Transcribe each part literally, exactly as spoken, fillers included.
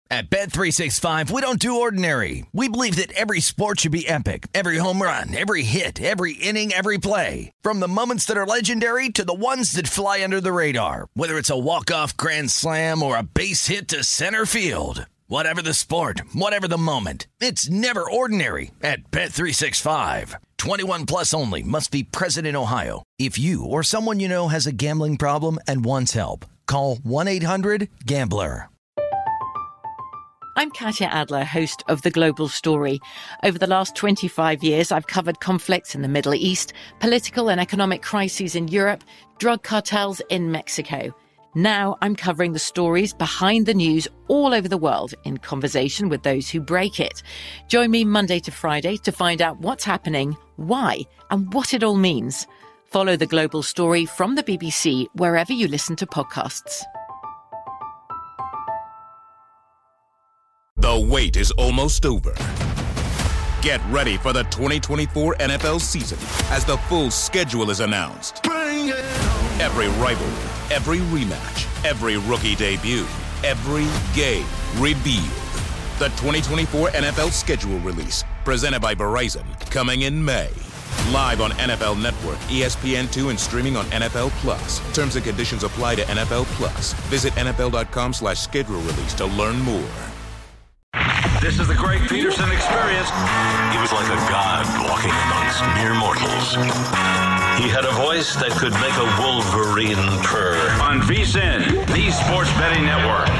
At Bet three sixty-five, we don't do ordinary. We believe that every sport should be epic. Every home run, every hit, every inning, every play. From the moments that are legendary to the ones that fly under the radar. Whether it's a walk-off grand slam or a base hit to center field. Whatever the sport, whatever the moment. It's never ordinary at Bet three sixty-five. twenty-one plus only. Must be present in Ohio. If you or someone you know has a gambling problem and wants help, call one eight hundred gambler. I'm Katya Adler, host of The Global Story. Over the last twenty-five years, I've covered conflicts in the Middle East, political and economic crises in Europe, drug cartels in Mexico. Now I'm covering the stories behind the news all over the world in conversation with those who break it. Join me Monday to Friday to find out what's happening, why, and what it all means. Follow The Global Story from the B B C wherever you listen to podcasts. The wait is almost over. Get ready for the twenty twenty-four N F L season as the full schedule is announced. Bring it on. Every rivalry, every rematch, every rookie debut, every game revealed. The twenty twenty-four N F L schedule release, presented by Verizon, coming in May. Live on N F L Network, E S P N two, and streaming on N F L Plus. Terms and conditions apply to N F L Plus. Visit N F L dot com slash schedule release to learn more. This is the Greg Peterson experience. He was like a god walking amongst mere mortals. He had a voice that could make a wolverine purr. On VSiN, the Sports Betting Network.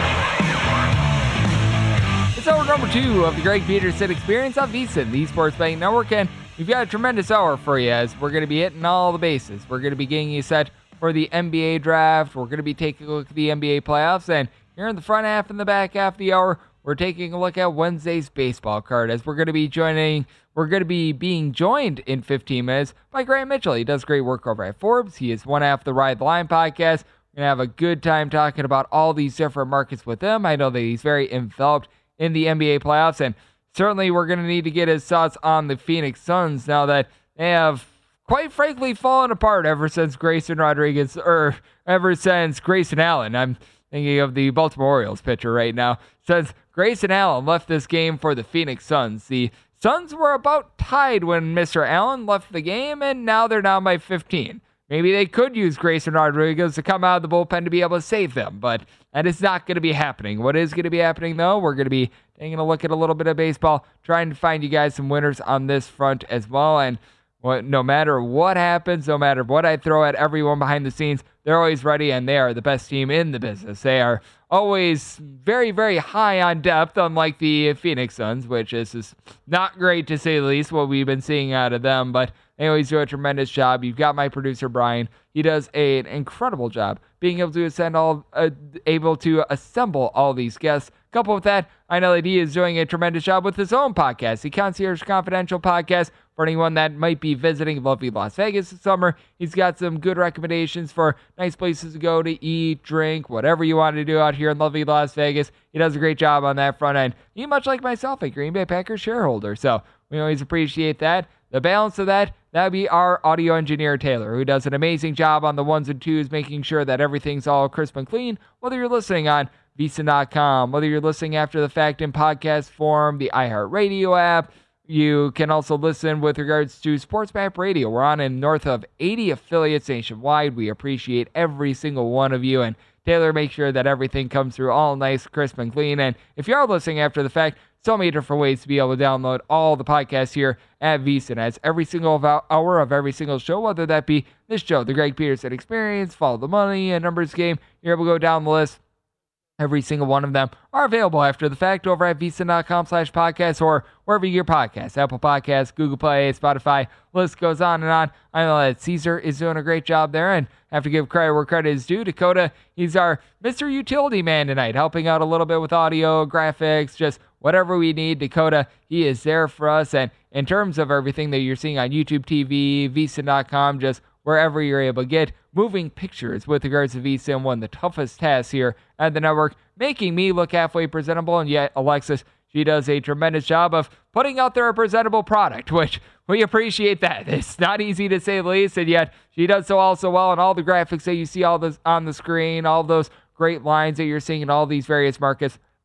It's hour number two of the Greg Peterson experience on VSiN, the Sports Betting Network, and we've got a tremendous hour for you as we're going to be hitting all the bases. We're going to be getting you set for the N B A draft. We're going to be taking a look at the N B A playoffs, and here in the front half and the back half of the hour, we're taking a look at Wednesday's baseball card as we're going to be joining, we're going to be being joined in fifteen minutes by Grant Mitchell. He does great work over at Forbes. He is one half of the Ride the Line podcast. We're going to have a good time talking about all these different markets with him. I know that he's very enveloped in the N B A playoffs, and certainly we're going to need to get his thoughts on the Phoenix Suns now that they have, quite frankly, fallen apart ever since Grayson Rodriguez, or ever since Grayson Allen. I'm thinking of the Baltimore Orioles pitcher right now. Since Grayson Allen left this game for the Phoenix Suns, the Suns were about tied when Mister Allen left the game, and now they're down by fifteen. Maybe they could use Grayson Rodriguez to come out of the bullpen to be able to save them, but that is not going to be happening. What is going to be happening, though, we're going to be taking a look at a little bit of baseball, trying to find you guys some winners on this front as well, and what, no matter what happens, no matter what I throw at everyone behind the scenes, they're always ready, and they are the best team in the business. They are always very, very high on depth, unlike the Phoenix Suns, which is just not great to say the least, what we've been seeing out of them, but they always do a tremendous job. You've got my producer, Brian. He does a, an incredible job being able to ascend all, uh, able to assemble all these guests. Coupled with that, I know that he is doing a tremendous job with his own podcast, the Concierge Confidential podcast. For anyone that might be visiting lovely Las Vegas this summer, he's got some good recommendations for nice places to go to eat, drink, whatever you want to do out here in lovely Las Vegas. He does a great job on that front end. He, much like myself, a Green Bay Packers shareholder, so we always appreciate that. The balance of that, that would be our audio engineer, Taylor, who does an amazing job on the ones and twos, making sure that everything's all crisp and clean, whether you're listening on V S I N dot com, whether you're listening after the fact in podcast form, the iHeartRadio app. You can also listen with regards to SportsMap Radio. We're on in north of eighty affiliates nationwide. We appreciate every single one of you, and Taylor makes sure that everything comes through all nice, crisp, and clean. And if you are listening after the fact, so many different ways to be able to download all the podcasts here at VSiN. As every single hour of every single show, whether that be this show, The Greg Peterson Experience, Follow the Money, a Numbers Game, you're able to go down the list. Every single one of them are available after the fact over at V S I N dot com slash podcast or wherever you get podcasts, Apple Podcasts, Google Play, Spotify, list goes on and on. I know that Caesar is doing a great job there, and have to give credit where credit is due. Dakota, he's our Mister Utility Man tonight, helping out a little bit with audio, graphics, just whatever we need. Dakota, he is there for us, and in terms of everything that you're seeing on YouTube T V, V S I N dot com, just wherever you're able to get moving pictures with regards to VSiN, one of the toughest tasks here at the network, making me look halfway presentable, and yet Alexis, she does a tremendous job of putting out there a presentable product, which we appreciate that. It's not easy to say the least, and yet she does so also well, and all the graphics that you see all this on the screen, all those great lines that you're seeing in all these various markets,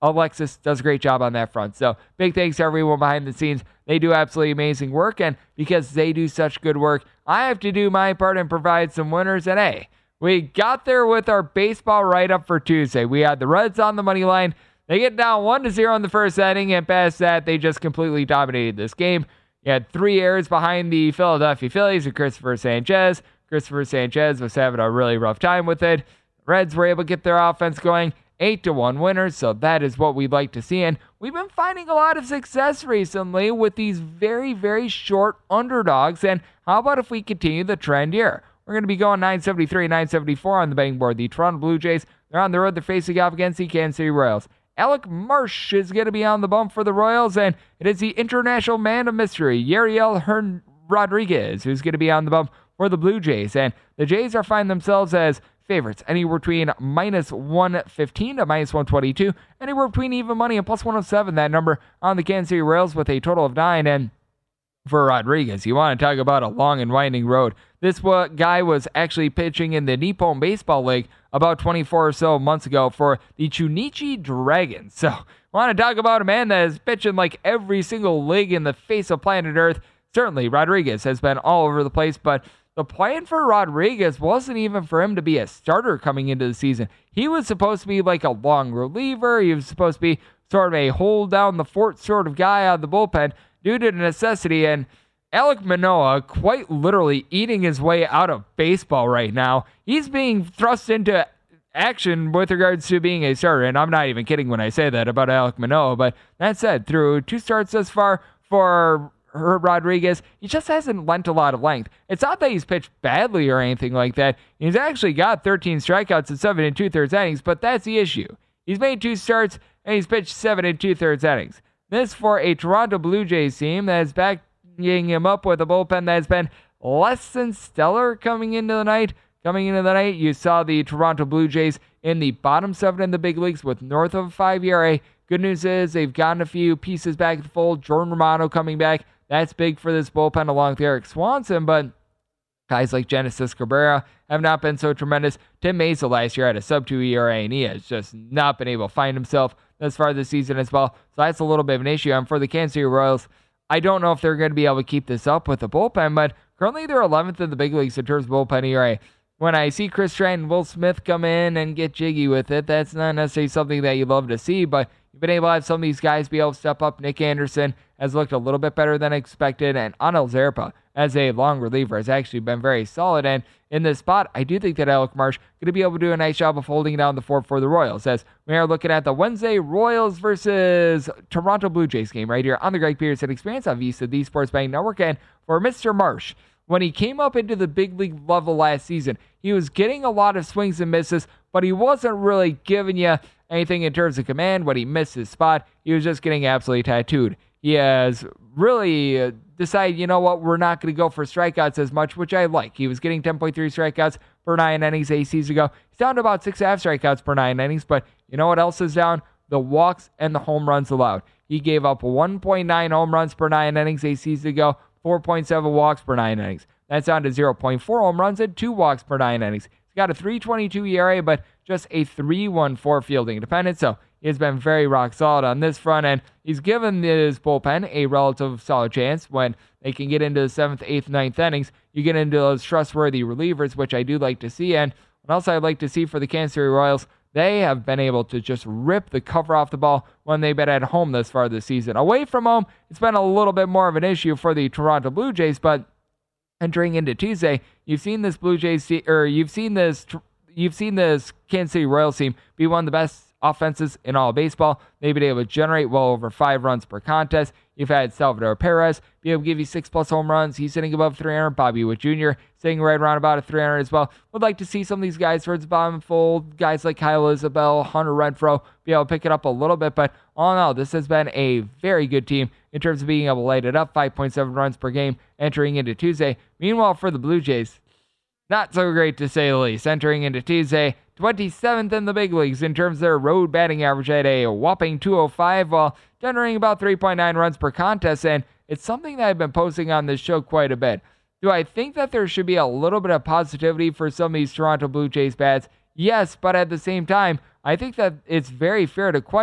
Alexis does a great job on that front. So big thanks to everyone behind the scenes. They do absolutely amazing work, and because they do such good work, I have to do my part and provide some winners. And hey, we got there with our baseball write-up for Tuesday. We had the Reds on the money line. They get down one to zero in the first inning, and past that, they just completely dominated this game. You had three errors behind the Philadelphia Phillies with Christopher Sanchez. Christopher Sanchez was having a really rough time with it. Reds were able to get their offense going. eight to one winners, so that is what we'd like to see. And we've been finding a lot of success recently with these very, very short underdogs. And how about if we continue the trend here? We're going to be going nine seventy-three, nine seventy-four on the betting board. The Toronto Blue Jays, they're on the road. They're facing off against the Kansas City Royals. Alec Marsh is going to be on the bump for the Royals, and it is the international man of mystery, Yariel Hern Rodriguez, who's going to be on the bump for the Blue Jays. And the Jays are finding themselves as favorites anywhere between minus one fifteen to minus one twenty-two, anywhere between even money and plus one oh seven, that number on the Kansas City Royals with a total of nine. And for Rodriguez, you want to talk about a long and winding road. This guy was actually pitching in the Nippon Baseball League about twenty-four or so months ago for the Chunichi Dragons. So, want to talk about a man that is pitching like every single league in the face of planet Earth. Certainly, Rodriguez has been all over the place, but the plan for Rodriguez wasn't even for him to be a starter coming into the season. He was supposed to be like a long reliever. He was supposed to be sort of a hold down the fort sort of guy out of the bullpen due to necessity. And Alek Manoah quite literally eating his way out of baseball right now. He's being thrust into action with regards to being a starter. And I'm not even kidding when I say that about Alek Manoah. But that said, through two starts thus far for Herb Rodriguez, he just hasn't lent a lot of length. It's not that he's pitched badly or anything like that. He's actually got thirteen strikeouts in seven and two-thirds innings, but that's the issue. He's made two starts, and he's pitched seven and two-thirds innings. This for a Toronto Blue Jays team that is backing him up with a bullpen that has been less than stellar coming into the night. Coming into the night, you saw the Toronto Blue Jays in the bottom seven in the big leagues with north of a five E R A. Good news is they've gotten a few pieces back to the fold. Jordan Romano coming back. That's big for this bullpen along with Eric Swanson, but guys like Genesis Cabrera have not been so tremendous. Tim Mazel last year had a sub two E R A, and he has just not been able to find himself thus far this season as well. So that's a little bit of an issue. And for the Kansas City Royals, I don't know if they're going to be able to keep this up with the bullpen, but currently they're eleventh in the big leagues in terms of bullpen E R A. When I see Chris Stratton and Will Smith come in and get jiggy with it, that's not necessarily something that you love to see, but you've been able to have some of these guys be able to step up. Nick Anderson has looked a little bit better than expected, and Anel Zerpa, as a long reliever, has actually been very solid. And in this spot, I do think that Alec Marsh going to be able to do a nice job of holding down the fort for the Royals, as we are looking at the Wednesday Royals versus Toronto Blue Jays game right here on the Greg Peterson Experience on VSiN, the Sports Betting Network. And for Mister Marsh, when he came up into the big league level last season, he was getting a lot of swings and misses, but he wasn't really giving you anything in terms of command. When he missed his spot, he was just getting absolutely tattooed. He has really uh, decided, you know what, we're not going to go for strikeouts as much, which I like. He was getting ten point three strikeouts per nine innings eight seasons ago. He's down to about six point five strikeouts per nine innings, but you know what else is down? The walks and the home runs allowed. He gave up one point nine home runs per nine innings eight seasons ago, four point seven walks per nine innings. That's down to zero point four home runs and two walks per nine innings. He's got a three twenty-two E R A, but just a three one four fielding independence, so he has been very rock solid on this front, and he's given his bullpen a relative solid chance when they can get into the seventh, eighth, ninth innings. You get into those trustworthy relievers, which I do like to see, and what else I'd like to see for the Kansas City Royals, they have been able to just rip the cover off the ball when they've been at home this far this season. Away from home, it's been a little bit more of an issue for the Toronto Blue Jays, but entering into Tuesday, you've seen this Blue Jays, or you've seen this, you've seen this Kansas City Royals team be one of the best offenses in all of baseball. They've been able to generate well over five runs per contest. You've had Salvador Perez be able to give you six plus home runs. He's sitting above three hundred. Bobby Witt Junior sitting right around about a three hundred as well. Would like to see some of these guys towards the bottom fold, guys like Kyle Isabel, Hunter Renfroe, be able to pick it up a little bit. But all in all, this has been a very good team in terms of being able to light it up. five point seven runs per game entering into Tuesday. Meanwhile, for the Blue Jays, not so great to say the least. Entering into Tuesday, twenty-seventh in the big leagues in terms of their road batting average at a whopping two oh five, while generating about three point nine runs per contest, and it's something that I've been posting on this show quite a bit. Do I think that there should be a little bit of positivity for some of these Toronto Blue Jays bats? Yes, but at the same time, I think that it's very fair to question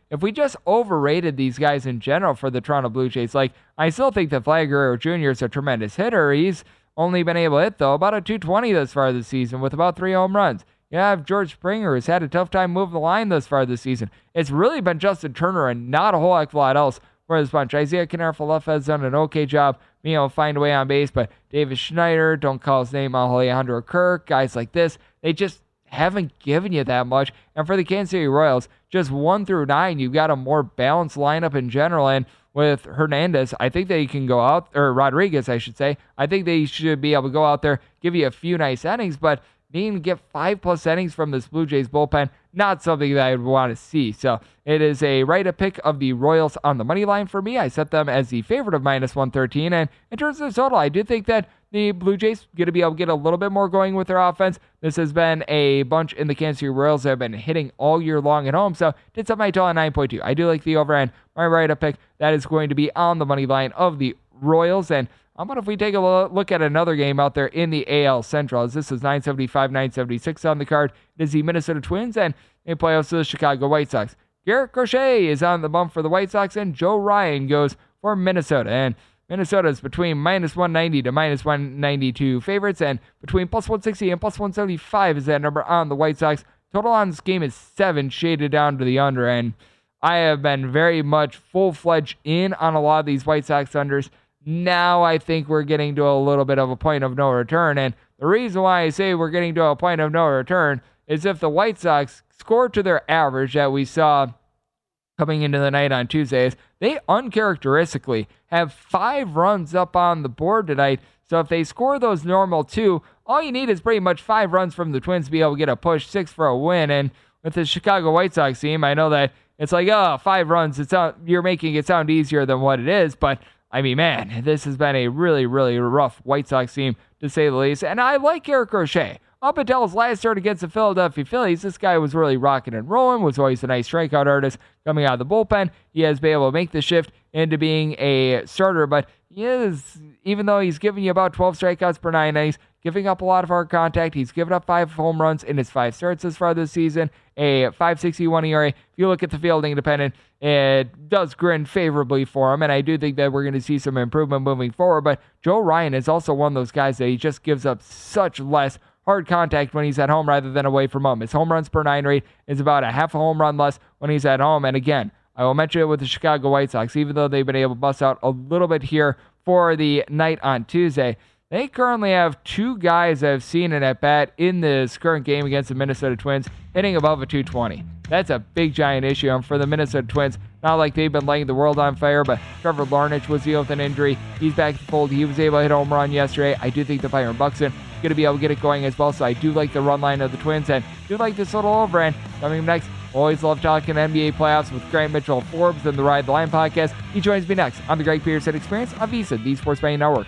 if we just overrated these guys in general for the Toronto Blue Jays, like, I still think that Vlad Guerrero Junior is a tremendous hitter. He's only been able to hit, though, about a two twenty thus far this season with about three home runs. You have George Springer, who's had a tough time moving the line thus far this season. It's really been Justin Turner and not a whole heck of a lot else for this bunch. Isaiah Kiner-Falefa has done an okay job being able to find a way on base, but Davis Schneider, don't call his name Alejandro Kirk, guys like this, they just haven't given you that much. And for the Kansas City Royals, just one through nine, you've got a more balanced lineup in general. And with Hernandez, I think they can go out, or Rodriguez, I should say, I think they should be able to go out there, give you a few nice innings, but needing to get five plus innings from this Blue Jays bullpen, not something that I would want to see. So it is a right-up pick of the Royals on the money line for me. I set them as the favorite of minus one thirteen. And in terms of the total, I do think that the Blue Jays going to be able to get a little bit more going with their offense. This has been a bunch in the Kansas City Royals that have been hitting all year long at home. So did set my total at nine point two. I do like the over, and my right-up pick, that is going to be on the money line of the Royals. And how about if we take a look at another game out there in the A L Central? As this is nine seventy-five, nine seventy-six on the card. It is the Minnesota Twins, and they play also the Chicago White Sox. Garrett Crochet is on the bump for the White Sox, and Joe Ryan goes for Minnesota. And Minnesota is between minus one ninety to minus one ninety-two favorites, and between plus one sixty and plus one seventy-five is that number on the White Sox. Total on this game is seven, shaded down to the under, and I have been very much full-fledged in on a lot of these White Sox unders. Now I think we're getting to a little bit of a point of no return, and the reason why I say we're getting to a point of no return is if the White Sox score to their average that we saw coming into the night on Tuesdays, they uncharacteristically have five runs up on the board tonight. So if they score those normal two, all you need is pretty much five runs from the Twins to be able to get a push, six for a win. And with the Chicago White Sox team, I know that it's like, oh, five runs, it's out, you're making it sound easier than what it is, but I mean, man, this has been a really, really rough White Sox team, to say the least. And I like Garrett Crochet. Up until his last start against the Philadelphia Phillies, this guy was really rocking and rolling, was always a nice strikeout artist coming out of the bullpen. He has been able to make the shift into being a starter, but he is, even though he's giving you about twelve strikeouts per nine innings, giving up a lot of hard contact. He's given up five home runs in his five starts this far this season, a five sixty-one E R A. If you look at the fielding independent, it does grin favorably for him, and I do think that we're going to see some improvement moving forward, but Joe Ryan is also one of those guys that he just gives up such less hard contact when he's at home rather than away from home. His home runs per nine rate is about a half a home run less when he's at home, and again, I will mention it with the Chicago White Sox, even though they've been able to bust out a little bit here for the night on Tuesday. They currently have two guys that have seen an at-bat in this current game against the Minnesota Twins hitting above a two twenty. That's a big, giant issue. And for the Minnesota Twins, not like they've been lighting the world on fire, but Trevor Larnach was dealing with an injury. He's back to the fold. He was able to hit a home run yesterday. I do think the Byron Buxton is going to be able to get it going as well, so I do like the run line of the Twins, and do like this little over. And coming next, always love talking N B A playoffs with Grant Mitchell of Forbes and the Ride the Line podcast. He joins me next on the Greg Peterson Experience on VSiN, the Sports Betting Network.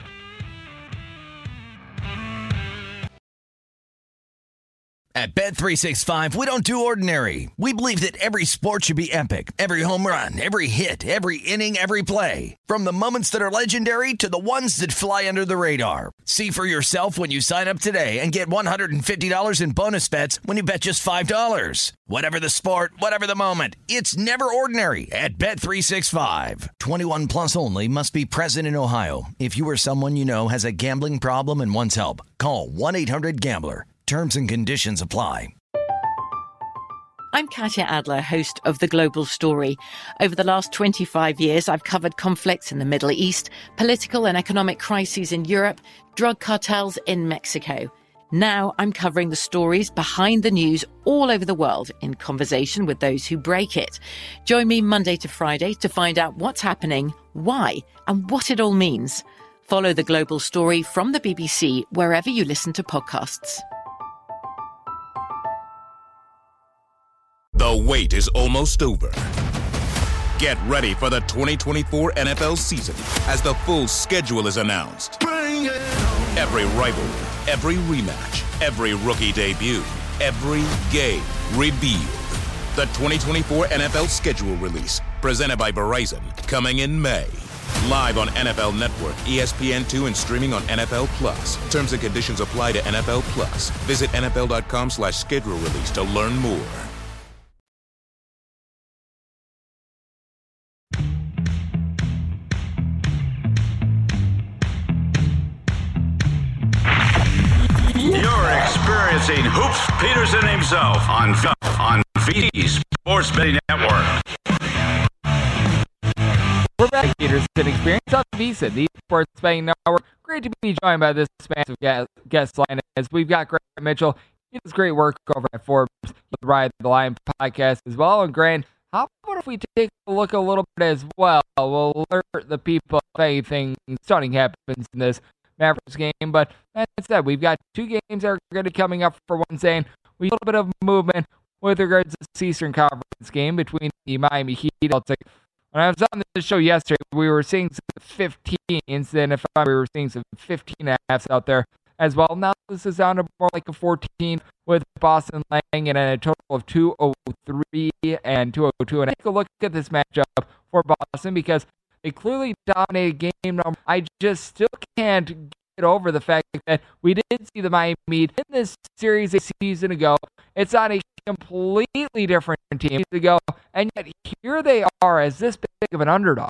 At Bet three sixty-five, we don't do ordinary. We believe that every sport should be epic. Every home run, every hit, every inning, every play. From the moments that are legendary to the ones that fly under the radar. See for yourself when you sign up today and get one hundred fifty dollars in bonus bets when you bet just five dollars. Whatever the sport, whatever the moment, it's never ordinary at Bet three sixty-five. twenty-one plus only. Must be present in Ohio. If you or someone you know has a gambling problem and wants help, call one eight hundred gambler. Terms and conditions apply. I'm Katya Adler, host of The Global Story. Over the last twenty-five years, I've covered conflicts in the Middle East, political and economic crises in Europe, drug cartels in Mexico. Now I'm covering the stories behind the news all over the world in conversation with those who break it. Join me Monday to Friday to find out what's happening, why, and what it all means. Follow The Global Story from the B B C wherever you listen to podcasts. The wait is almost over. Get ready for the twenty twenty-four N F L season as the full schedule is announced. Bring it on. Every rivalry, every rematch, every rookie debut, every game revealed. The twenty twenty-four N F L schedule release, presented by Verizon, coming in May. Live on N F L Network, E S P N two, and streaming on N F L Plus. Terms and conditions apply to N F L Plus. Visit N F L dot com slash schedule release to learn more. Introducing Hoops Peterson himself on, on V Sports Betting Network. We're back, Peterson Experience on VSiN, the Sports Betting Network. Great to be joined by this expansive guest, guest line as we've got Grant Mitchell. He does great work over at Forbes, the Ride the Line podcast as well. And Grant, how about if we take a look a little bit as well? We'll alert the people if anything stunning happens in this Mavericks game. But as I said, we've got two games that are going to be coming up for Wednesday, and we have a little bit of movement with regards to this Eastern Conference game between the Miami Heat. When I was on this show yesterday, we were seeing some fifteens, then if I we were seeing some fifteen and a halves out there as well. Now this is down to more like a fourteen with Boston laying in a total of two oh three and two oh two. And I take a look at this matchup for Boston because they clearly dominated game number. I just still can't get over the fact that we did see the Miami Heat in this series a season ago. It's on a completely different team ago, and yet here they are as this big of an underdog.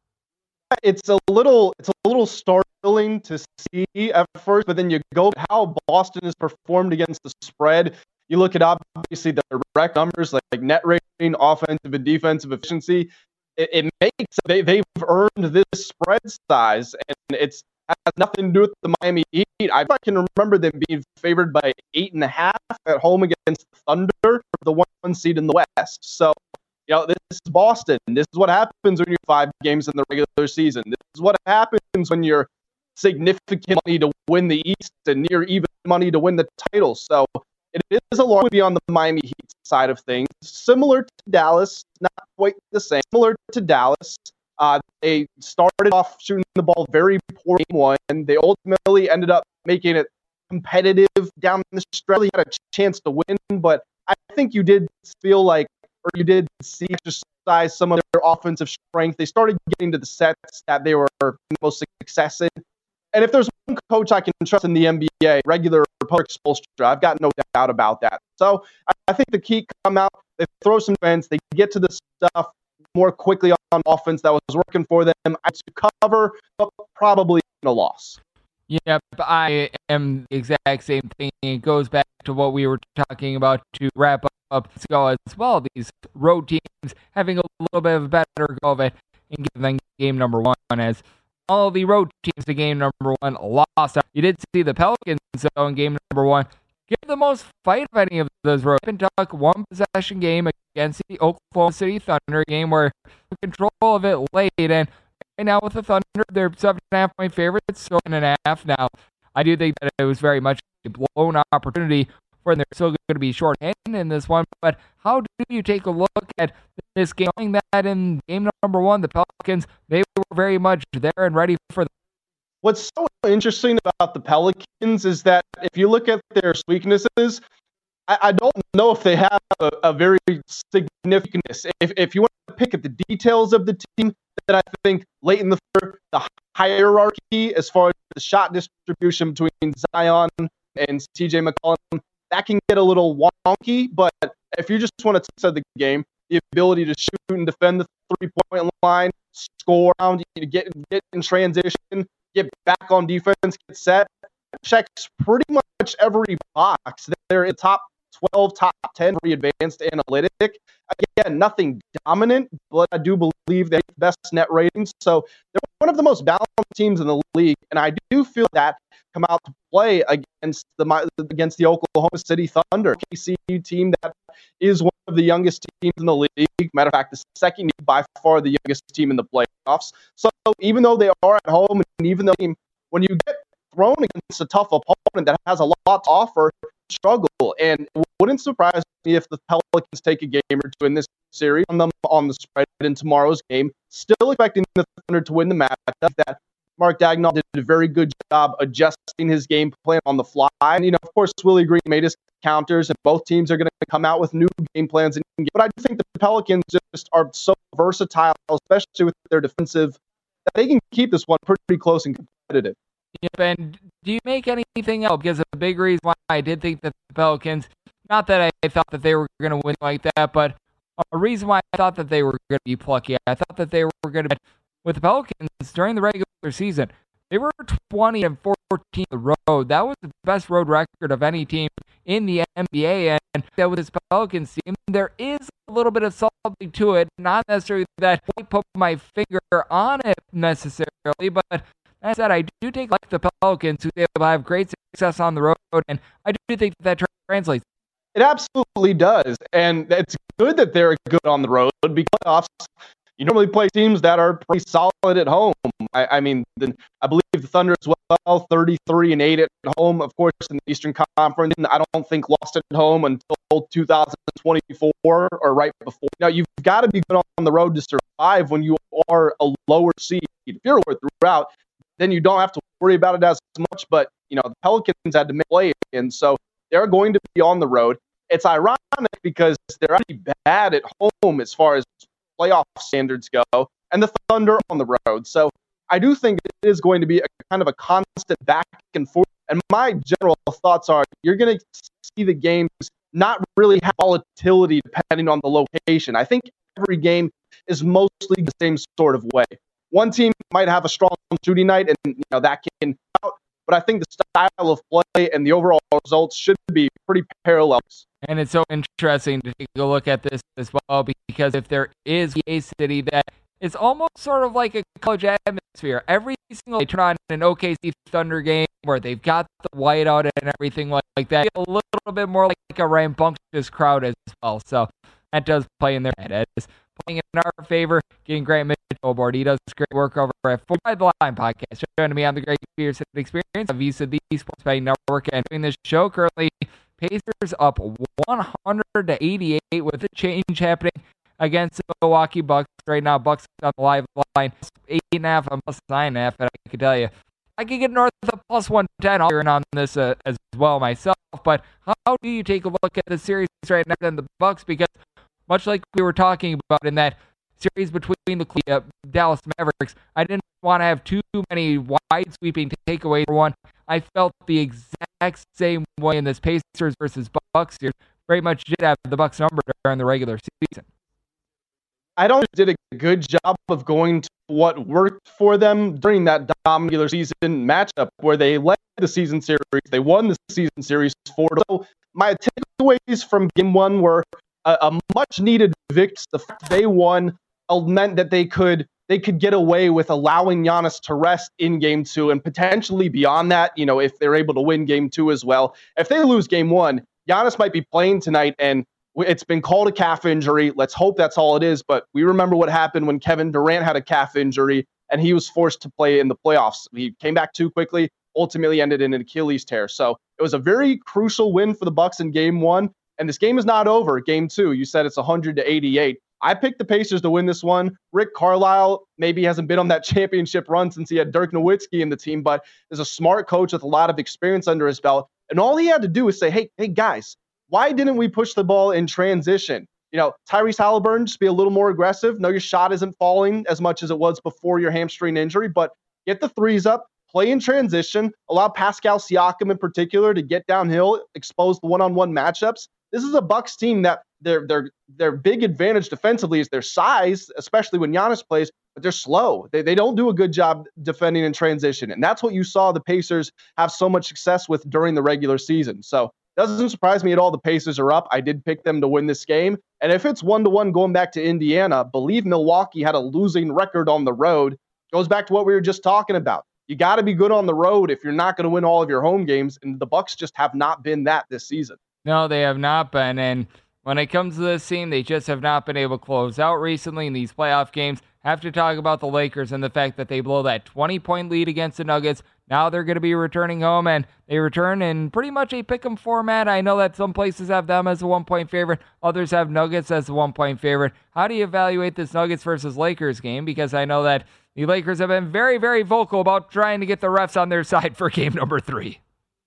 It's a little, it's a little startling to see at first, but then you go how Boston has performed against the spread. You look at obviously the direct numbers like, like net rating, offensive and defensive efficiency. It, it makes they they've earned this spread size, and it's has nothing to do with the Miami Heat. I can remember them being favored by eight and a half at home against the Thunder, the one seed in the West. So, you know, this is Boston. This is what happens when you're five games in the regular season. This is what happens when you're significant money to win the East and near even money to win the title. So it is a long way on the Miami Heat side of things. Similar to Dallas, not quite the same. Similar to Dallas. Uh, they started off shooting the ball very poor game one, and they ultimately ended up making it competitive down the stretch. They had a chance to win, but I think you did feel like, or you did see exercise some of their offensive strength. They started getting to the sets that they were the most success in. And if there's one coach I can trust in the N B A, regular Public Spoelstra, I've got no doubt about that. So I think the Heat come out, they throw some defense, they get to the stuff more quickly on offense that was working for them. I to cover, but probably a loss. Yep, I am the exact same thing. It goes back to what we were talking about to wrap up as well. These road teams having a little bit of a better go of it in than game number one, as all the road teams to game number one lost. You did see the Pelicans though in game number one give the most fight of any of those road. Kentucky one possession game against the Oklahoma City Thunder, game where control of it late, and right now with the Thunder, they're seven and a half point favorites, so and a half now. I do think that it was very much a blown opportunity for them. They're still going to be short-handed in this one, but how do you take a look at this game? Knowing that in game number one, the Pelicans, they were very much there and ready for the What's so interesting about the Pelicans is that if you look at their weaknesses, I, I don't know if they have a, a very significantness. If, if you want to pick at the details of the team, that I think late in the third, the hierarchy as far as the shot distribution between Zion and C J McCollum, that can get a little wonky. But if you just want to set the game, the ability to shoot and defend the three-point line, score around, get get in transition, get back on defense, get set, checks pretty much every box. They're in top twelve, top ten for advanced analytic. Again, nothing dominant, but I do believe they have the best net ratings. So they're one of the most balanced teams in the league, and I do feel that come out to play against the against the Oklahoma City Thunder, K C team that is one of the youngest teams in the league. Matter of fact, the second by far the youngest team in the playoffs. So even though they are at home, and even though when you get thrown against a tough opponent that has a lot to offer, struggle. And it wouldn't surprise me if the Pelicans take a game or two in this series on them on the spread in tomorrow's game. Still expecting the Thunder to win the matchup. That Mark Daigneault did a very good job adjusting his game plan on the fly. And, you know, of course, Willie Green made his counters, and both teams are going to come out with new game plans. But I do think the Pelicans just are so versatile, especially with their defensive, that they can keep this one pretty close and competitive. Yep, and do you make anything else? Because the big reason why I did think that the Pelicans, not that I thought that they were going to win like that, but a reason why I thought that they were going to be plucky. I thought that they were going to, with the Pelicans during the regular season, They were twenty and fourteen on the road. That was the best road record of any team in the N B A. And that with this Pelicans team, there is a little bit of something to it. Not necessarily that I put my finger on it necessarily, but that said, I do think like the Pelicans who able to have great success on the road, and I do think that translates. It absolutely does, and it's good that they're good on the road because you normally play teams that are pretty solid at home. I, I mean, the, I believe the Thunder as well, thirty-three and eight at home. Of course, in the Eastern Conference, I don't think lost at home until two thousand twenty-four or right before. Now, you've got to be good on the road to survive when you are a lower seed. If you're throughout, then you don't have to worry about it as much. But you know, the Pelicans had to make play, and so they're going to be on the road. It's ironic because they're actually bad at home as far as playoff standards go, and the Thunder on the road. So I do think it is going to be a kind of a constant back and forth. And my general thoughts are you're going to see the games not really have volatility depending on the location. I think every game is mostly the same sort of way. One team might have a strong shooting night, and you know that can out. But I think the style of play and the overall results should be pretty parallel. And it's so interesting to take a look at this as well, because if there is a city that is almost sort of like a college atmosphere, every single day turn on an O K C Thunder game where they've got the whiteout and everything like, like that, a little bit more like a rambunctious crowd as well. So that does play in their head. It's playing in our favor, getting Grant Mitchell aboard. He does great work over at forty-five The Line Podcast. Joining me on the Greg Peterson Experience of Visa, the Sports Betting Network, and doing this show currently, Pacers up one hundred to eighty-eight with a change happening against the Milwaukee Bucks. Right now, Bucks on the live line, eight and a half, I'm plus nine and a half, and I can tell you, I could get north of plus one ten. I'll be on this uh, as well myself. But how do you take a look at the series right now and the Bucks? Because much like we were talking about in that series between the uh, Dallas Mavericks, I didn't want to have too many wide sweeping takeaways. For one, I felt the exact same way in this Pacers versus Bucks series. Very much did have the Bucks number during the regular season. I don't think they did a good job of going to what worked for them during that regular season matchup where they led the season series. They won the season series four to zero. My takeaways from game one were a, a much needed victory. The fact they won meant that they could they could get away with allowing Giannis to rest in game two and potentially beyond that, you know, if they're able to win game two as well. If they lose game one, Giannis might be playing tonight, and it's been called a calf injury. Let's hope that's all it is. But we remember what happened when Kevin Durant had a calf injury and he was forced to play in the playoffs. He came back too quickly, ultimately ended in an Achilles tear. So it was a very crucial win for the Bucks in game one. And this game is not over. Game two, you said it's one hundred to eighty-eight. I picked the Pacers to win this one. Rick Carlisle maybe hasn't been on that championship run since he had Dirk Nowitzki in the team, but is a smart coach with a lot of experience under his belt. And all he had to do was say, hey, hey, guys, why didn't we push the ball in transition? You know, Tyrese Halliburton, just be a little more aggressive. No, your shot isn't falling as much as it was before your hamstring injury, but get the threes up, play in transition, allow Pascal Siakam in particular to get downhill, expose the one-on-one matchups. This is a Bucks team that their their their big advantage defensively is their size, especially when Giannis plays, but they're slow. They they don't do a good job defending in transition, and that's what you saw the Pacers have so much success with during the regular season. So doesn't surprise me at all the Pacers are up. I did pick them to win this game. And if it's one-to-one going back to Indiana, believe Milwaukee had a losing record on the road. Goes back to what we were just talking about. You got to be good on the road if you're not going to win all of your home games. And the Bucks just have not been that this season. No, they have not been. And when it comes to this team, they just have not been able to close out recently in these playoff games. Have to talk about the Lakers and the fact that they blow that twenty-point lead against the Nuggets. Now they're going to be returning home, and they return in pretty much a pick'em format. I know that some places have them as a one-point favorite. Others have Nuggets as a one-point favorite. How do you evaluate this Nuggets versus Lakers game? Because I know that the Lakers have been very, very vocal about trying to get the refs on their side for game number three.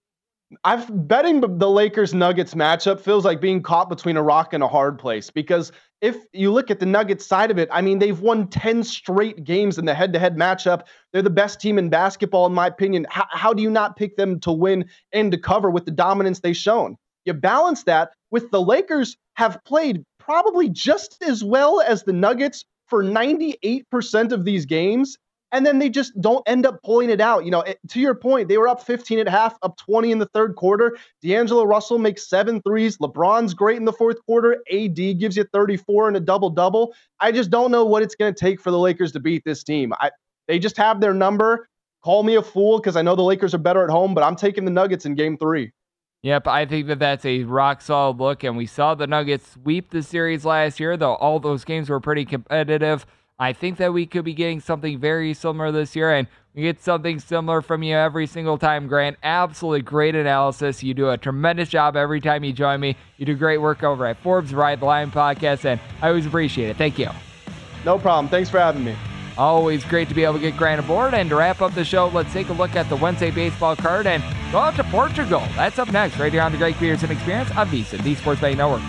I've betting the Lakers Nuggets matchup feels like being caught between a rock and a hard place, because if you look at the Nuggets side of it, I mean, they've won ten straight games in the head-to-head matchup. They're the best team in basketball, in my opinion. How, how do you not pick them to win and to cover with the dominance they've shown? You balance that with the Lakers have played probably just as well as the Nuggets for ninety-eight percent of these games. and then they just don't end up pulling it out. You know, it, to your point, they were up fifteen at half, up twenty in the third quarter. D'Angelo Russell makes seven threes. LeBron's great in the fourth quarter. A D gives you thirty-four and a double-double. I just don't know what it's going to take for the Lakers to beat this team. I, they just have their number. Call me a fool because I know the Lakers are better at home, but I'm taking the Nuggets in game three. Yep, I think that that's a rock-solid look, and we saw the Nuggets sweep the series last year, though all those games were pretty competitive. I think that we could be getting something very similar this year, and we get something similar from you every single time, Grant. Absolutely great analysis. You do a tremendous job every time you join me. You do great work over at Forbes Ride the Line podcast, and I always appreciate it. Thank you. No problem. Thanks for having me. Always great to be able to get Grant aboard. And to wrap up the show, let's take a look at the Wednesday baseball card and go out to Portugal. That's up next, right here on the Greg Peterson Experience on VSiN, the Sports Betting Network.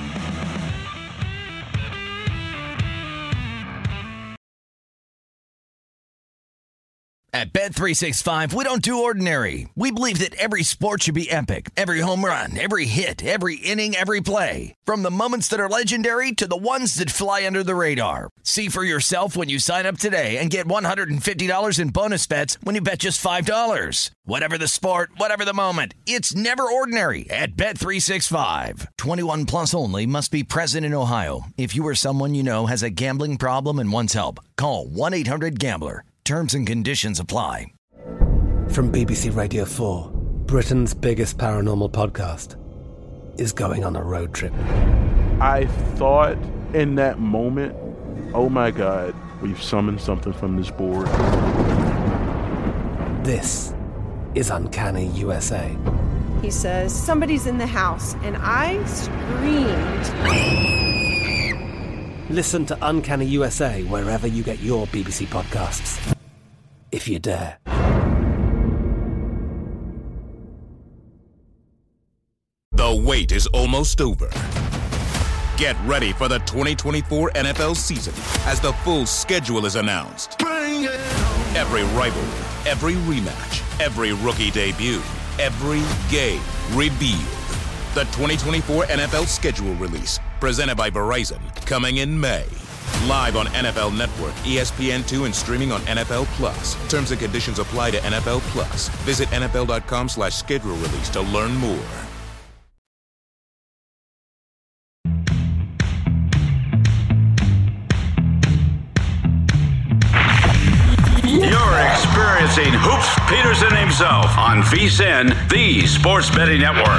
At Bet three sixty-five, we don't do ordinary. We believe that every sport should be epic. Every home run, every hit, every inning, every play. From the moments that are legendary to the ones that fly under the radar. See for yourself when you sign up today and get one hundred fifty dollars in bonus bets when you bet just five dollars. Whatever the sport, whatever the moment, it's never ordinary at Bet three sixty-five. twenty-one plus only. Must be present in Ohio. If you or someone you know has a gambling problem and wants help, call one eight hundred gambler. Terms and conditions apply. From B B C Radio four, Britain's biggest paranormal podcast is going on a road trip. I thought in that moment, oh my God, we've summoned something from this board. This is Uncanny U S A. He says, somebody's in the house, and I screamed... Listen to Uncanny U S A wherever you get your B B C podcasts, if you dare. The wait is almost over. Get ready for the twenty twenty-four N F L season as the full schedule is announced. Every rivalry, every rematch, every rookie debut, every game revealed. The twenty twenty-four N F L schedule release, presented by Verizon, coming in May. Live on N F L Network, E S P N two, and streaming on N F L Plus. Terms and conditions apply to N F L Plus. Visit N F L dot com slash schedule release to learn more. You're experiencing Hoops Peterson himself on VSiN, the Sports Betting Network.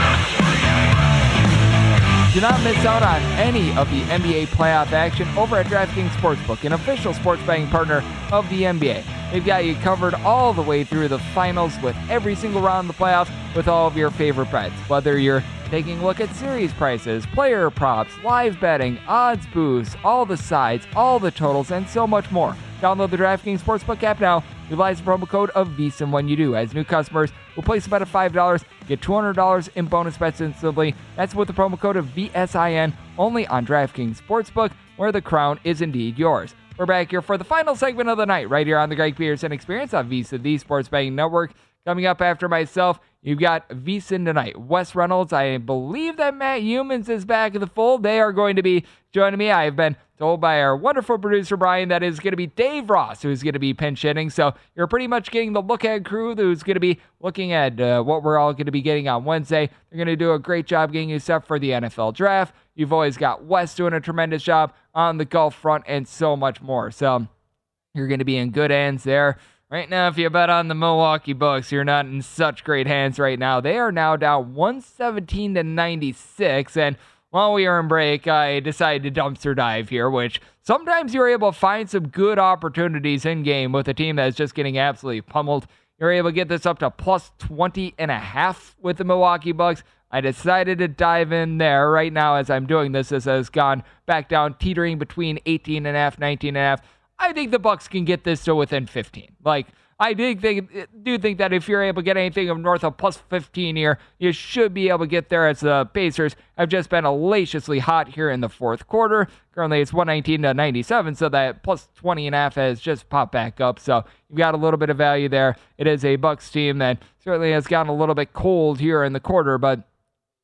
Do not miss out on any of the N B A playoff action over at DraftKings Sportsbook, an official sports betting partner of the N B A. They've got you covered all the way through the finals with every single round of the playoffs with all of your favorite bets. Whether you're taking a look at series prices, player props, live betting, odds boosts, all the sides, all the totals, and so much more. Download the DraftKings Sportsbook app now. Utilize the promo code of VSiN when you do. As new customers will place a bet of five dollars, get two hundred dollars in bonus bets instantly. That's with the promo code of V S I N, only on DraftKings Sportsbook, where the crown is indeed yours. We're back here for the final segment of the night, right here on the Greg Peterson Experience on VSiN, the Sports Betting Network. Coming up after myself, you've got VSiN tonight. Wes Reynolds, I believe that Matt Humans is back in the fold. They are going to be joining me. I have been told by our wonderful producer, Brian, that is going to be Dave Ross, who's going to be pinch hitting. So you're pretty much getting the look-ahead crew who's going to be looking at uh, what we're all going to be getting on Wednesday. They're going to do a great job getting you set for the N F L draft. You've always got Wes doing a tremendous job on the golf front and so much more. So you're going to be in good hands there. Right now, if you bet on the Milwaukee Bucks, you're not in such great hands right now. They are now down one seventeen to ninety-six, and while we are in break, I decided to dumpster dive here, which sometimes you're able to find some good opportunities in game with a team that's just getting absolutely pummeled. You're able to get this up to plus twenty and a half with the Milwaukee Bucks. I decided to dive in there right now as I'm doing this. This has gone back down, teetering between eighteen and a half, nineteen and a half. I think the Bucks can get this to within fifteen. Like, I do think, do think that if you're able to get anything of north of plus fifteen here, you should be able to get there, as the Pacers have just been hellaciously hot here in the fourth quarter. Currently, it's one nineteen to ninety-seven, so that plus twenty and a half has just popped back up. So you've got a little bit of value there. It is a Bucks team that certainly has gotten a little bit cold here in the quarter, but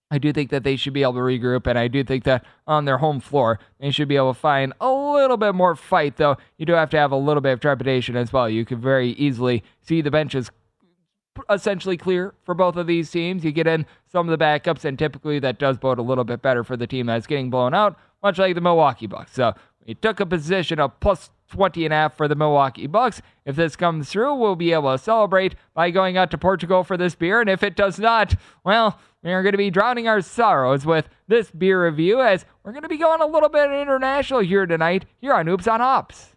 I do think that they should be able to regroup, and I do think that on their home floor, they should be able to find a little bit more fight, though you do have to have a little bit of trepidation as well. You could very easily see the benches essentially clear for both of these teams. You get in some of the backups, and typically that does bode a little bit better for the team that's getting blown out, much like the Milwaukee Bucks. So we took a position of plus twenty and a half for the Milwaukee Bucks. If this comes through, we'll be able to celebrate by going out to Portugal for this beer, and if it does not, well, we are going to be drowning our sorrows with this beer review, as we're going to be going a little bit international here tonight, here on Oops on Hops.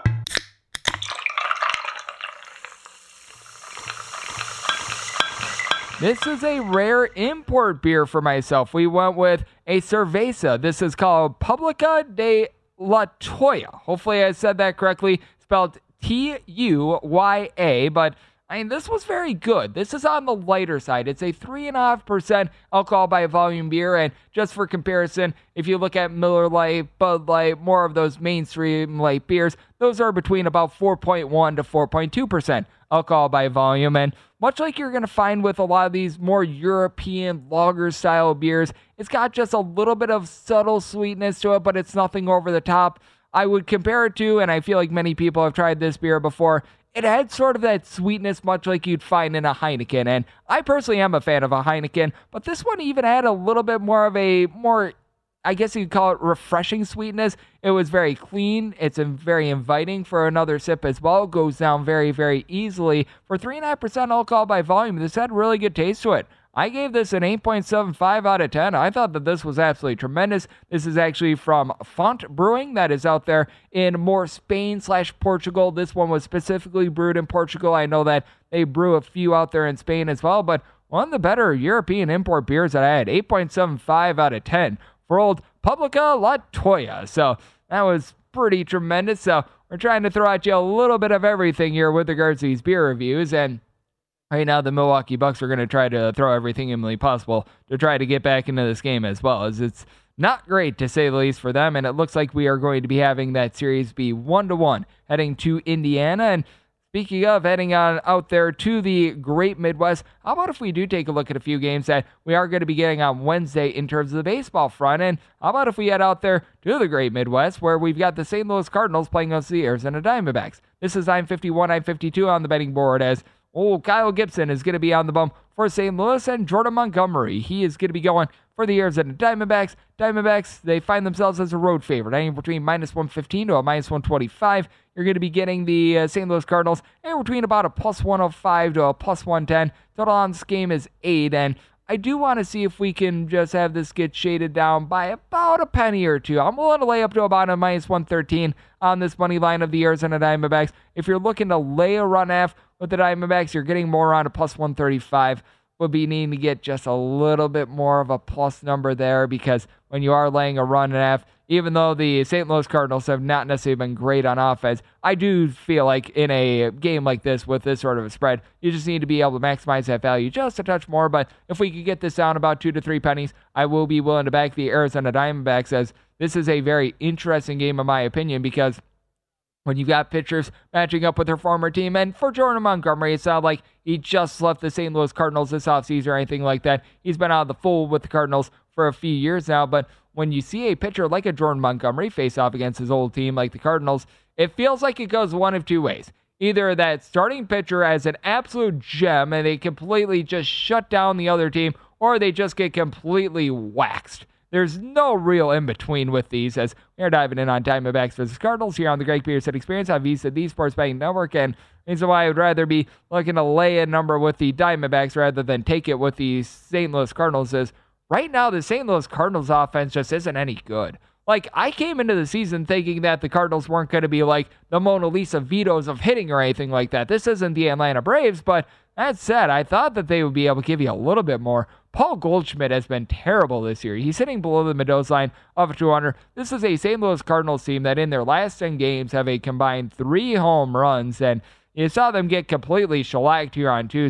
This is a rare import beer for myself. We went with a cerveza. This is called Publica de La Toya. Hopefully I said that correctly, spelled T U Y A, but I mean, this was very good. This is on the lighter side. It's a three point five percent alcohol by volume beer, and just for comparison, if you look at Miller Lite, Bud Light, more of those mainstream light beers, those are between about four point one to four point two percent alcohol by volume, and much like you're going to find with a lot of these more European lager-style beers, it's got just a little bit of subtle sweetness to it, but it's nothing over the top. I would compare it to, and I feel like many people have tried this beer before, it had sort of that sweetness much like you'd find in a Heineken, and I personally am a fan of a Heineken, but this one even had a little bit more of a, more, I guess you'd call it refreshing sweetness. It was very clean, it's a very inviting for another sip as well, it goes down very, very easily. For three point five percent alcohol by volume, this had really good taste to it. I gave this an eight point seven five out of ten. I thought that this was absolutely tremendous. This is actually from Font Brewing that is out there in more Spain slash Portugal. This one was specifically brewed in Portugal. I know that they brew a few out there in Spain as well, but one of the better European import beers that I had, eight point seven five out of ten for old Publica La Toya. So that was pretty tremendous. So we're trying to throw at you a little bit of everything here with regards to these beer reviews, and right now, the Milwaukee Bucks are going to try to throw everything humanly possible to try to get back into this game as well, as it's not great, to say the least, for them, and it looks like we are going to be having that series be one to one heading to Indiana. And speaking of heading on out there to the Great Midwest, how about if we do take a look at a few games that we are going to be getting on Wednesday in terms of the baseball front, and how about if we head out there to the Great Midwest, where we've got the Saint Louis Cardinals playing against the Arizona Diamondbacks. This is nine fifty-one, nine fifty-two on the betting board, as Oh, Kyle Gibson is going to be on the bump for Saint Louis, and Jordan Montgomery, he is going to be going for the Arizona Diamondbacks. Diamondbacks, they find themselves as a road favorite, anywhere between minus one fifteen to a minus one twenty-five. You're going to be getting the uh, Saint Louis Cardinals anywhere between about a plus one oh five to a plus one ten. Total on this game is eight, and I do want to see if we can just have this get shaded down by about a penny or two. I'm willing to lay up to about a minus one thirteen on this money line of the Arizona Diamondbacks. If you're looking to lay a run F with the Diamondbacks, you're getting more on a plus one thirty-five. We'll be needing to get just a little bit more of a plus number there, because when you are laying a run and a half, even though the Saint Louis Cardinals have not necessarily been great on offense, I do feel like in a game like this with this sort of a spread, you just need to be able to maximize that value just a touch more. But if we could get this down about two to three pennies, I will be willing to back the Arizona Diamondbacks, as this is a very interesting game in my opinion, because when you've got pitchers matching up with their former team, and for Jordan Montgomery, it's not like he just left the Saint Louis Cardinals this offseason or anything like that. He's been out of the fold with the Cardinals for a few years now, but when you see a pitcher like a Jordan Montgomery face off against his old team like the Cardinals, it feels like it goes one of two ways. Either that starting pitcher as an absolute gem and they completely just shut down the other team, or they just get completely waxed. There's no real in-between with these, as we're diving in on Diamondbacks versus Cardinals here on the Greg Peterson Experience on VSiN, the Sports Betting Network, and reason why I would rather be looking to lay a number with the Diamondbacks rather than take it with the Saint Louis Cardinals is right now the Saint Louis Cardinals offense just isn't any good. Like, I came into the season thinking that the Cardinals weren't going to be like the Mona Lisa Vitos of hitting or anything like that. This isn't the Atlanta Braves, but that said, I thought that they would be able to give you a little bit more. Paul Goldschmidt has been terrible this year. He's hitting below the Mendoza line of two hundred. This is a Saint Louis Cardinals team that in their last ten games have a combined three home runs, and you saw them get completely shellacked here on Tuesday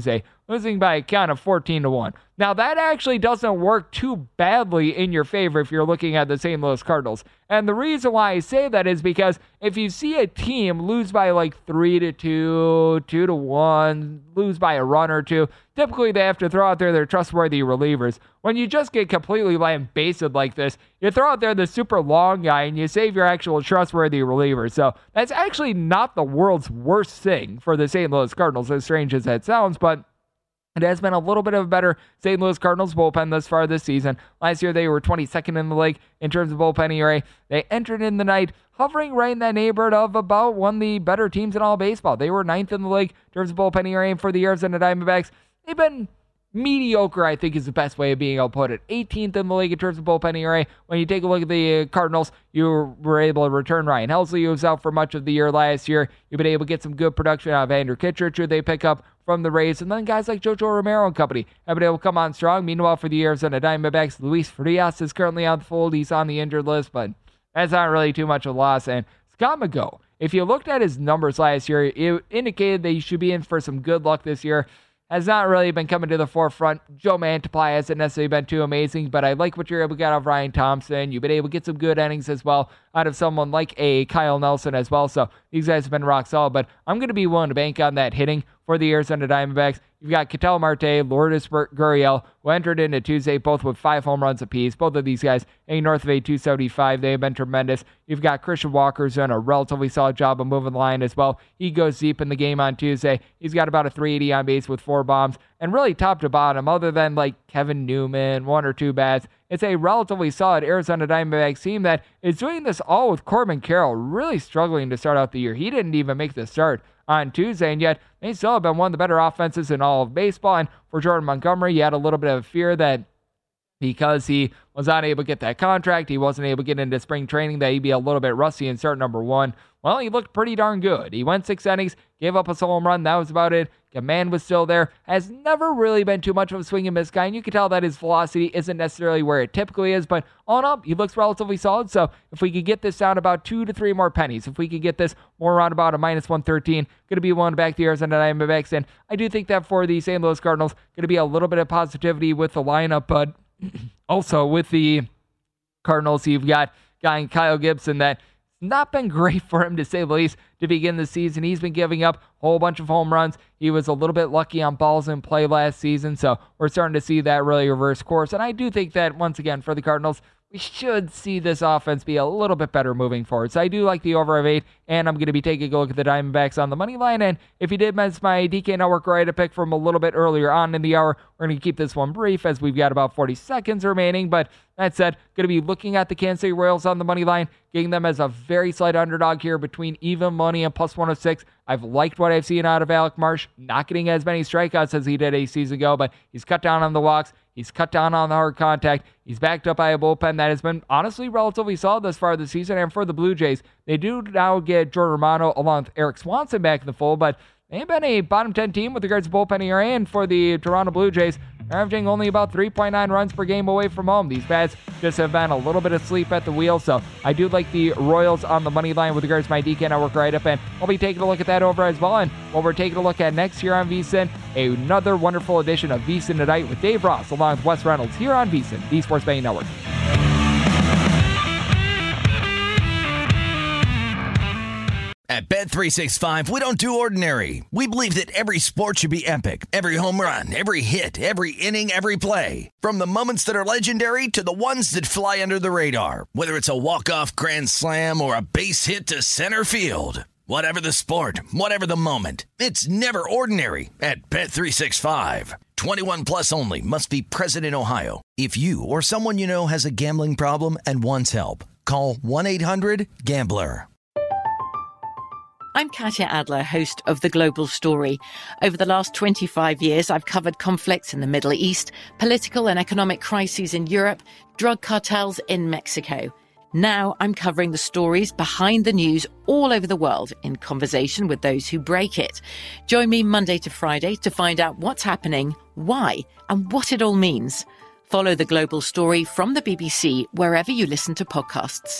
losing by a count of fourteen to one. Now, that actually doesn't work too badly in your favor if you're looking at the Saint Louis Cardinals. And the reason why I say that is because if you see a team lose by like three to two, two to one, lose by a run or two, typically they have to throw out there their trustworthy relievers. When you just get completely lambasted like this, you throw out there the super long guy and you save your actual trustworthy reliever. So that's actually not the world's worst thing for the Saint Louis Cardinals, as strange as that sounds, but it has been a little bit of a better Saint Louis Cardinals bullpen thus far this season. Last year, they were twenty-second in the league in terms of bullpen E R A. They entered in the night hovering right in that neighborhood of about one of the better teams in all baseball. They were ninth in the league in terms of bullpen E R A for the Arizona Diamondbacks. They've been mediocre, I think, is the best way of being able to put it. eighteenth in the league in terms of bullpen E R A. When you take a look at the Cardinals, you were able to return Ryan Helsley, who was out for much of the year last year. You've been able to get some good production out of Andrew Kittredge, who they pick up from the Rays, and then guys like Jojo Romero and company have been able to come on strong. Meanwhile, for the Arizona Diamondbacks, Luis Frias is currently on the fold. He's on the injured list, but that's not really too much of a loss. And Scott McGough, if you looked at his numbers last year, it indicated that he should be in for some good luck this year. Has not really been coming to the forefront. Joe Mantiply hasn't necessarily been too amazing, but I like what you're able to get out of Ryan Thompson. You've been able to get some good innings as well out of someone like a Kyle Nelson as well. So these guys have been rock solid, but I'm going to be willing to bank on that hitting for the Arizona Diamondbacks. You've got Ketel Marte, Lourdes Gurriel, who entered into Tuesday, both with five home runs apiece. Both of these guys a north of a two seventy-five. They have been tremendous. You've got Christian Walker, who's done a relatively solid job of moving the line as well. He goes deep in the game on Tuesday. He's got about a three eighty on base with four bombs. And really top to bottom, other than like Kevin Newman, one or two bats, it's a relatively solid Arizona Diamondbacks team that is doing this all with Corbin Carroll really struggling to start out the year. He didn't even make the start on Tuesday, and yet they still have been one of the better offenses in all of baseball. And for Jordan Montgomery, you had a little bit of fear that because he was not able to get that contract, he wasn't able to get into spring training, that he'd be a little bit rusty in start number one. Well, he looked pretty darn good. He went six innings, gave up a solo home run. That was about it. Command was still there. Has never really been too much of a swing and miss guy, and you can tell that his velocity isn't necessarily where it typically is, but on up, he looks relatively solid. So if we could get this down about two to three more pennies, if we could get this more around about a minus one thirteen, going to be one to back the Arizona Diamondbacks. And I do think that for the Saint Louis Cardinals, going to be a little bit of positivity with the lineup, but also with the Cardinals, you've got guy Kyle Gibson that not been great for him, to say the least, to begin the season. He's been giving up a whole bunch of home runs. He was a little bit lucky on balls in play last season, so we're starting to see that really reverse course. And I do think that, once again, for the Cardinals, we should see this offense be a little bit better moving forward. So I do like the over of eight, and I'm going to be taking a look at the Diamondbacks on the money line. And if you did miss my D K Network right, a pick from a little bit earlier on in the hour, we're going to keep this one brief as we've got about forty seconds remaining. But that said, going to be looking at the Kansas City Royals on the money line, getting them as a very slight underdog here between even money and plus one oh six. I've liked what I've seen out of Alec Marsh, not getting as many strikeouts as he did a season ago, but he's cut down on the walks. He's cut down on the hard contact. He's backed up by a bullpen that has been honestly relatively solid thus far this season. And for the Blue Jays, they do now get Jordan Romano along with Eric Swanson back in the fold, but they've been a bottom ten team with regards to bullpen E R A. And for the Toronto Blue Jays, they're averaging only about three point nine runs per game away from home. These bats just have been a little bit asleep at the wheel. So I do like the Royals on the money line with regards to my D K Network write-up, and I'll be taking a look at that over as well. And what we're taking a look at next here on VSiN, another wonderful edition of VSiN Tonight with Dave Ross along with Wes Reynolds here on VSiN, the Sports Betting Network. At Bet three sixty-five, we don't do ordinary. We believe that every sport should be epic. Every home run, every hit, every inning, every play. From the moments that are legendary to the ones that fly under the radar. Whether it's a walk-off grand slam or a base hit to center field. Whatever the sport, whatever the moment. It's never ordinary at Bet three sixty-five. twenty-one plus only. Must be present in Ohio. If you or someone you know has a gambling problem and wants help, call one eight hundred gambler. I'm Katya Adler, host of The Global Story. Over the last twenty-five years, I've covered conflicts in the Middle East, political and economic crises in Europe, drug cartels in Mexico. Now I'm covering the stories behind the news all over the world in conversation with those who break it. Join me Monday to Friday to find out what's happening, why, and what it all means. Follow The Global Story from the B B C wherever you listen to podcasts.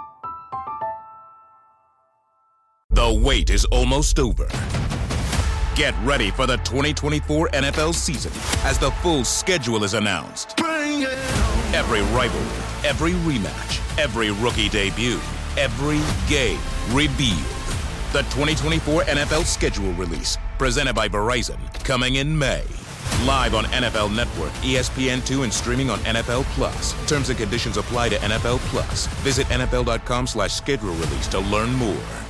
The wait is almost over. Get ready for the twenty twenty-four N F L season as the full schedule is announced. Every rivalry, every rematch, every rookie debut, every game revealed. The twenty twenty-four N F L schedule release, presented by Verizon, coming in May. Live on N F L Network, E S P N two, and streaming on N F L Plus. Terms and conditions apply to N F L Plus. Visit N F L dot com slash schedule release to learn more.